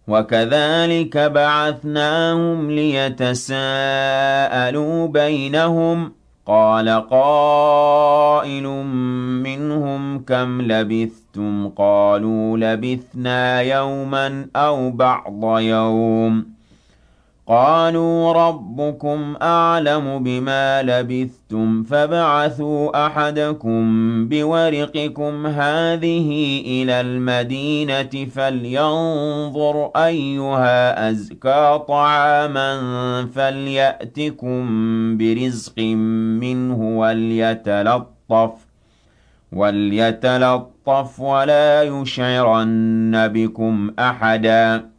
وَكَذَٰلِكَ بَعَثْنَاهُمْ لِيَتَسَاءَلُوا بَيْنَهُمْ ۚ قَالَ قَائِلٌ مِّنْهُمْ كَمْ لَبِثْتُمْ ۖ قَالُوا لَبِثْنَا يَوْمًا أَوْ بَعْضَ يَوْمٍ ۚ قَالُوا رَبُّكُمْ أَعْلَمُ بِمَا لَبِثْتُمْ فَابْعَثُوا أَحَدَكُم بِوَرِقِكُمْ هَٰذِهِ إِلَى الْمَدِينَةِ فَلْيَنظُرْ أَيُّهَا أَزْكَىٰ طَعَامًا فَلْيَأْتِكُم بِرِزْقٍ مِّنْهُ وَلْيَتَلَطَّفْ وَلَا يُشْعِرَنَّ بِكُمْ أَحَدًا